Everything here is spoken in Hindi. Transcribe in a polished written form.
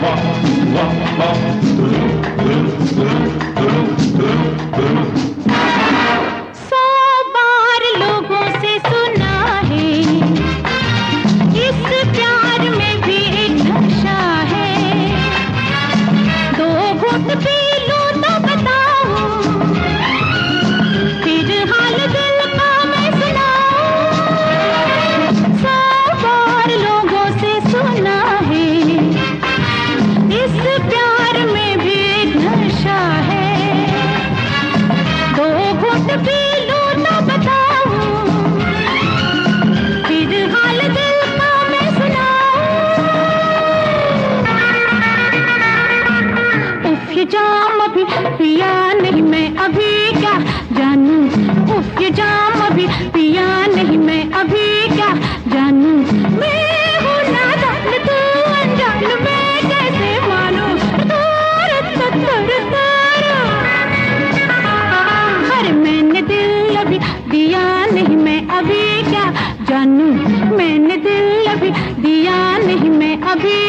बार लोगों से सुना है, इस प्यार में भी एक नशा है। दो घूंट पी लूं तो बताऊं, फिर हाल दिल का मैं सुनाऊं। 100 बार लोगों से सुना है, इस प्यार में भी एक नशा है। दो घूंट पी लूं तो बताऊं, फिर हाल दिल का मैं सुनाऊं। उफ ये जाम अभी पिया नहीं मैं, अभी क्या जानूं। उफ ये जाम अभी पिया नहीं मैं, अभी क्या जानूं। मैं हूँ नादान तू अनजान, मैं कैसे मानूं। अरे मैंने दिल अभी दिया नहीं मैं, अभी क्या जानूं। मैंने दिल अभी दिया नहीं मैं, अभी